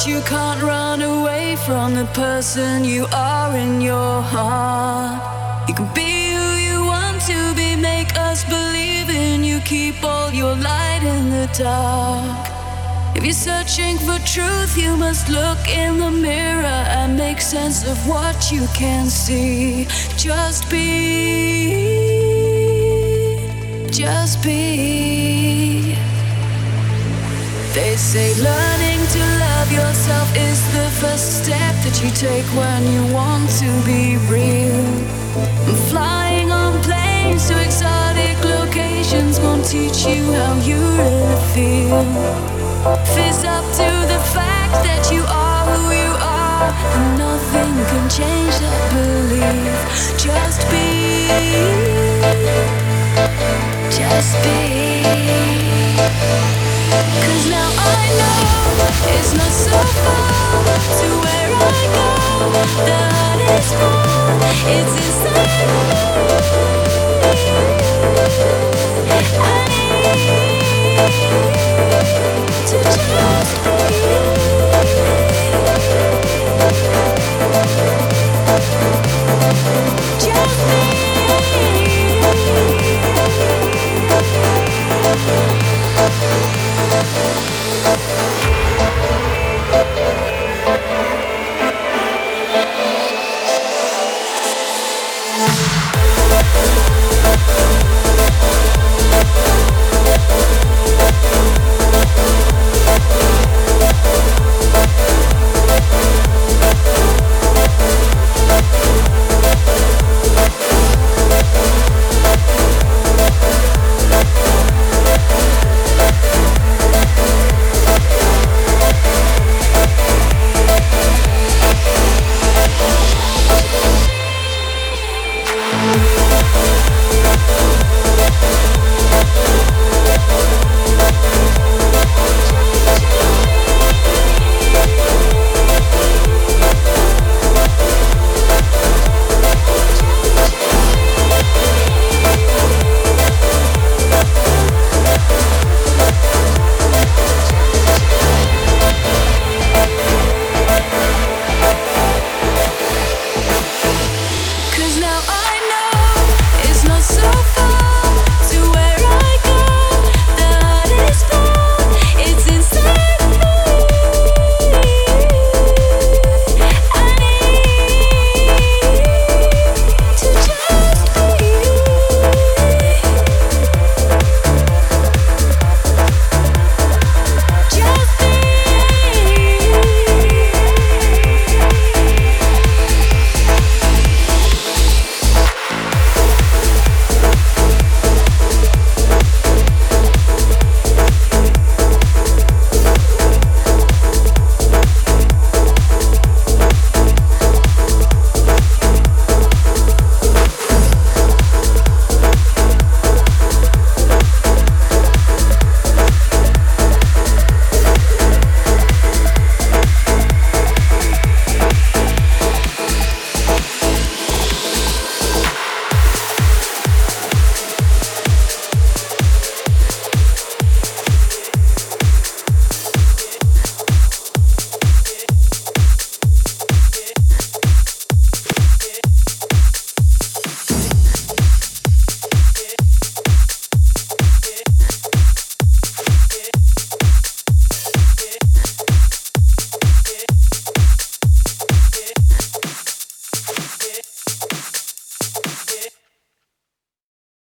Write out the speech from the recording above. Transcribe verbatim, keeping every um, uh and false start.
you can't run away from the person you are in your heart. You can be who you want to be, make us believe in you. Keep all your light in the dark. If you're searching for truth, you must look in the mirror and make sense of what you can see. Just be, just be. They say learning to love yourself is the first step that you take when you want to be real. And flying on planes to exotic locations won't teach you how you really feel. Face up to the fact that you are who you are, and nothing can change that belief. Just be, just be. Cause now I know it's not so far to where I go. The heart is born, it's inside of me. I need to just be, just be.